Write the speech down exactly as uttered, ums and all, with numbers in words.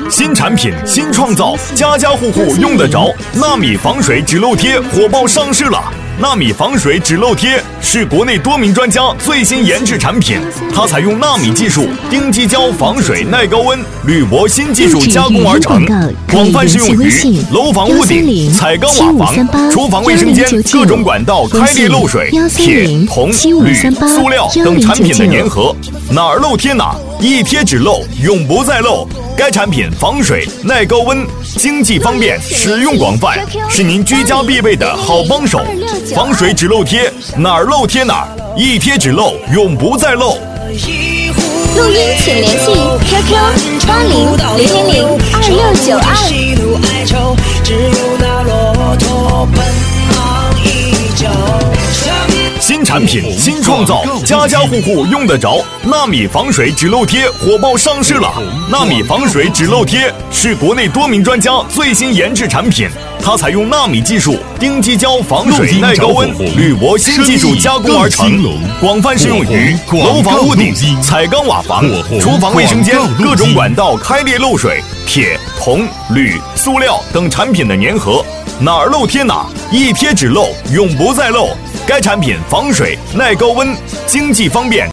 新产品，新创造，家家户户用得着。纳米防水止漏贴火爆上市了。纳米防水止漏贴是国内多名专家最新研制产品，它采用纳米技术丁基胶防水耐高温铝箔新技术加工而成，广泛适用于楼房屋顶、彩钢瓦房、厨房卫生间各种管道开裂漏水、铁、铜、铝、塑料等产品的粘合，哪儿漏贴哪，一贴止漏，永不再漏。该产品防水、耐高温、经济方便、使用广泛，是您居家必备的好帮手。防水止漏贴，哪儿漏贴哪儿，一贴止漏，永不再漏。 录音请联系 Q Q 八零零零零二六九二。 新产品，新创造，家家户户用得着。纳米防水止漏贴火爆上市了。纳米防水止漏贴是国内多名专家最新研制产品，它采用纳米技术丁基胶防水耐高温铝箔新技术加工而成，广泛适用于楼房屋顶、彩钢瓦房、厨房卫生间各种管道开裂漏水、铁、铜、铝、塑料等产品的粘合，哪儿漏贴哪，一贴止漏，永不再漏。该产品防水、耐高温、经济方便。